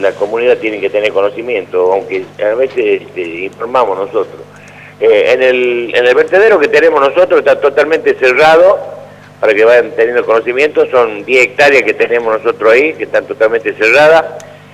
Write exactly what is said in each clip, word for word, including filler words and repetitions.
la comunidad tiene que tener conocimiento, aunque a veces este, informamos nosotros. Eh, en, el, en el vertedero que tenemos nosotros está totalmente cerrado, para que vayan teniendo conocimiento, son diez hectáreas que tenemos nosotros ahí, que están totalmente cerradas,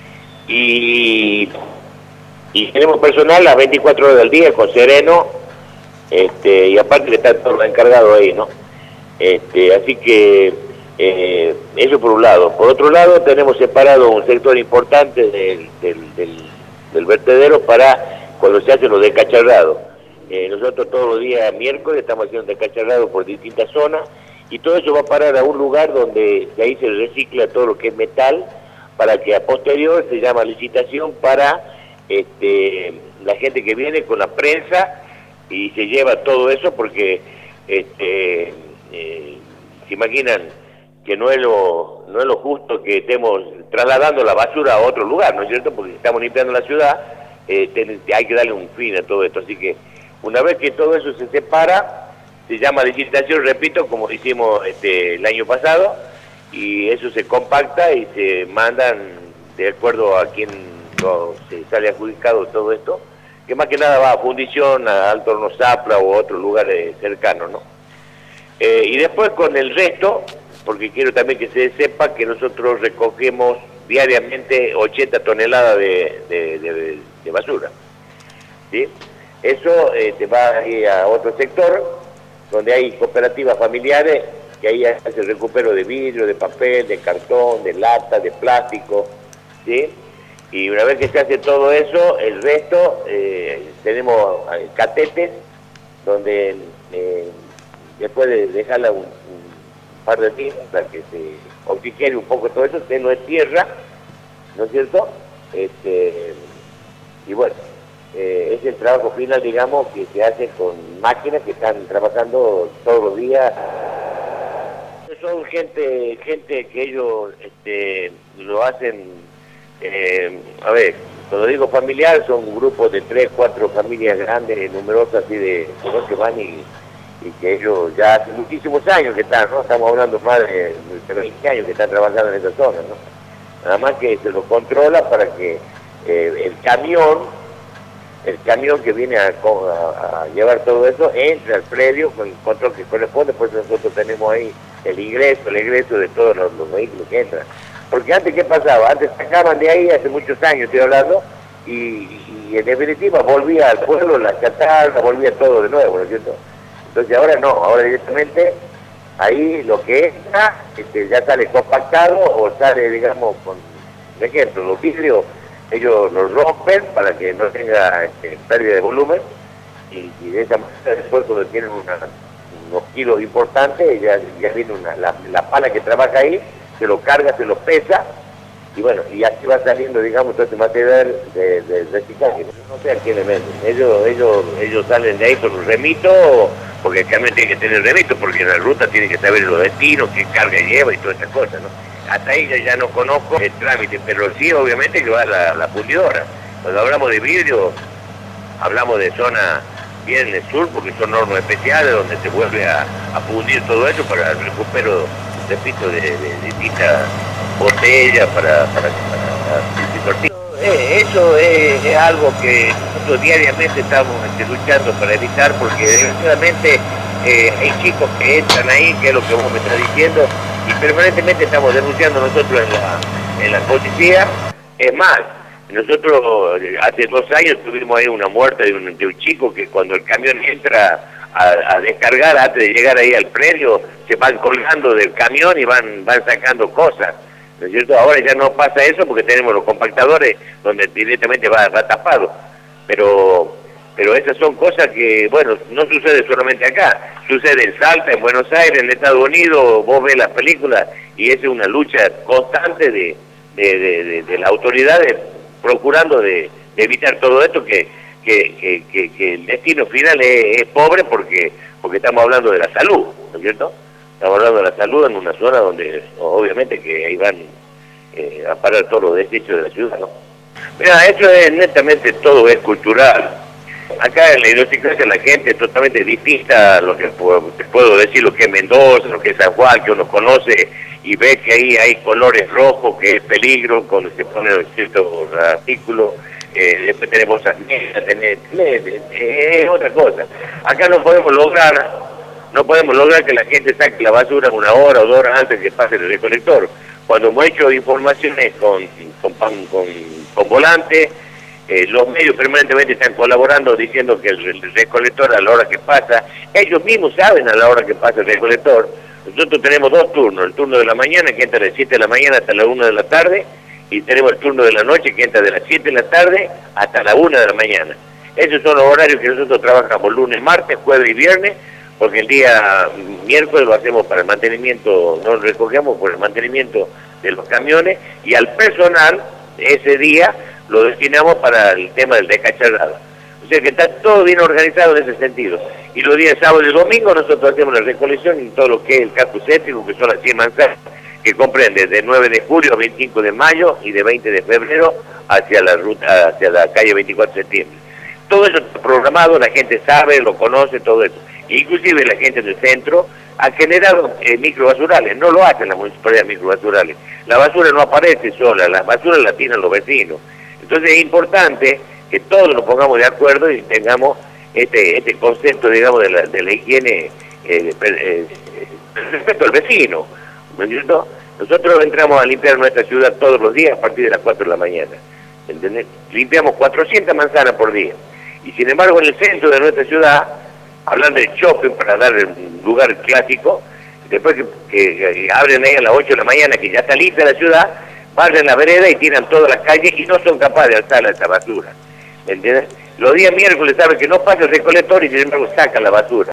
y, y tenemos personal las veinticuatro horas del día con sereno, este, y aparte que están todos los encargados ahí, ¿no? Este, así que eh, eso por un lado. Por otro lado, tenemos separado un sector importante del, del, del, del vertedero para cuando se hacen los descacharrados. Eh, nosotros todos los días miércoles estamos haciendo descacharrados por distintas zonas y todo eso va a parar a un lugar donde de ahí se recicla todo lo que es metal para que a posterior se llama licitación para este, la gente que viene con la prensa y se lleva todo eso porque este, eh, se imaginan que no es lo no es lo justo que estemos trasladando la basura a otro lugar, ¿no es cierto? Porque si estamos limpiando la ciudad, eh, ten, hay que darle un fin a todo esto. Así que una vez que todo eso se separa, se llama licitación, repito, como hicimos este, el año pasado, y eso se compacta y se mandan de acuerdo a quien lo, se sale adjudicado todo esto, que más que nada va a fundición, a Alto Horno Zapla o a otros lugares cercanos, ¿no? Eh, y después con el resto, porque quiero también que se sepa que nosotros recogemos diariamente ochenta toneladas de, de, de, de basura, ¿sí? Eso eh, te va a ir a otro sector, donde hay cooperativas familiares, que ahí hace el recupero de vidrio, de papel, de cartón, de lata, de plástico, ¿sí? Y una vez que se hace todo eso, el resto, eh, tenemos eh, catetes, donde eh, después de dejarla un, un par de días para que se oxigene un poco todo eso, que no es tierra, ¿no es cierto? Este, y bueno, eh, es el trabajo final, digamos, que se hace con máquinas que están trabajando todos los días. Son gente gente que ellos este, lo hacen, eh, a ver, cuando digo familiar, son grupos de tres, cuatro familias grandes, numerosas, así de que van y, y que ellos ya hace muchísimos años que están, ¿no? Estamos hablando más de, de veinte años que están trabajando en esa zona, ¿no? Nada más que se lo controla para que eh, el camión, el camión que viene a, a, a llevar todo eso, entre al predio con el control que corresponde, pues nosotros tenemos ahí el ingreso, el egreso de todos los, los vehículos que entran. Porque antes, ¿qué pasaba? Antes sacaban de ahí, hace muchos años estoy hablando, y, y en definitiva volvía al pueblo, la chatarra, volvía todo de nuevo, ¿no es cierto? Entonces ahora no, ahora directamente ahí lo que entra este, ya sale compactado o sale, digamos, con, por ejemplo, los vidrios, ellos los rompen para que no tenga este, pérdida de volumen y, y de esa manera después cuando tienen una, unos kilos importantes, ya, ya viene una, la, la pala que trabaja ahí, se lo carga, se lo pesa, y bueno, y así va saliendo, digamos, todo este material de, de reciclaje. No sé a quién le venden, ellos, ellos, ellos salen de ahí con un remito, porque el camión tiene que tener remito, porque en la ruta tiene que saber los destinos, qué carga lleva y todas esas cosas, ¿no? Hasta ahí ya, ya no conozco el trámite, pero sí, obviamente, que va la, la fundidora. Cuando hablamos de vidrio, hablamos de zona bien en el sur, porque son normas especiales, donde se vuelve a, a fundir todo eso para el recupero, repito, de, de, de distintas botellas para, para, para, para eh, eso es, es algo que nosotros diariamente estamos este, luchando para evitar, porque desgraciadamente eh, hay chicos que entran ahí, que es lo que vos me estás diciendo, y permanentemente estamos denunciando nosotros en la, en la policía. Es más, nosotros hace dos años tuvimos ahí una muerte de un, de un chico que cuando el camión entra a, a descargar, antes de llegar ahí al predio, se van colgando del camión y van, van sacando cosas, ¿no es cierto? Ahora ya no pasa eso porque tenemos los compactadores donde directamente va, va tapado, pero pero esas son cosas que, bueno, no sucede solamente acá, sucede en Salta, en Buenos Aires, en Estados Unidos, vos ves las películas y esa es una lucha constante de, de, de, de, de las autoridades procurando de, de evitar todo esto, que, que, que, que, que el destino final es, es pobre porque, porque estamos hablando de la salud, ¿no es cierto? Estamos hablando de la salud en una zona donde obviamente que ahí van eh, a parar todos los desechos de la ciudad, ¿no? Mira, esto es netamente, todo es cultural. Acá en la idiosincrasia la gente es totalmente distinta a lo que puedo, te puedo decir, lo que es Mendoza, lo que es San Juan, que uno conoce y ves que ahí hay colores rojos, que es peligro cuando se pone ciertos artículos. Eh, después tenemos bolsas negras, tenés, tenés, es otra cosa. Acá no podemos lograr, no podemos lograr que la gente saque la basura una hora o dos horas antes que pase el recolector. Cuando hemos hecho informaciones con, con, con, con volantes, eh, los medios permanentemente están colaborando diciendo que el, el recolector a la hora que pasa, ellos mismos saben a la hora que pasa el recolector. Nosotros tenemos dos turnos, el turno de la mañana que entra de siete de la mañana hasta la una de la tarde, y tenemos el turno de la noche que entra de las siete de la tarde hasta la una de la mañana. Esos son los horarios que nosotros trabajamos lunes, martes, jueves y viernes, porque el día miércoles lo hacemos para el mantenimiento, no lo recogemos por el mantenimiento de los camiones, y al personal ese día lo destinamos para el tema del descacharrado. O sea que está todo bien organizado en ese sentido. Y los días sábado y domingo nosotros hacemos la recolección en todo lo que es el casco céntrico, que son las cien manzanas, que comprende de nueve de julio a veinticinco de mayo y de veinte de febrero hacia la ruta, hacia la calle veinticuatro de septiembre. Todo eso está programado, la gente sabe, lo conoce, todo eso. Inclusive la gente del centro ha generado eh, microbasurales, no lo hacen las municipalidades microbasurales. La basura no aparece sola, la basura la tienen los vecinos. Entonces es importante que todos nos pongamos de acuerdo y tengamos este, este concepto, digamos, de la, de la higiene eh, eh, respecto al vecino. ¿Me entiendes? Nosotros entramos a limpiar nuestra ciudad todos los días a partir de las cuatro de la mañana. ¿Entendés? Limpiamos cuatrocientas manzanas por día. Y sin embargo en el centro de nuestra ciudad, hablando de shopping para dar un lugar clásico, después que, que, que abren ahí a las ocho de la mañana, que ya está lista la ciudad, barren la vereda y tiran todas las calles y no son capaces de alzar esa basura. ¿Entiendes? Los días miércoles saben que no pasa el recolector y sin embargo sacan la basura.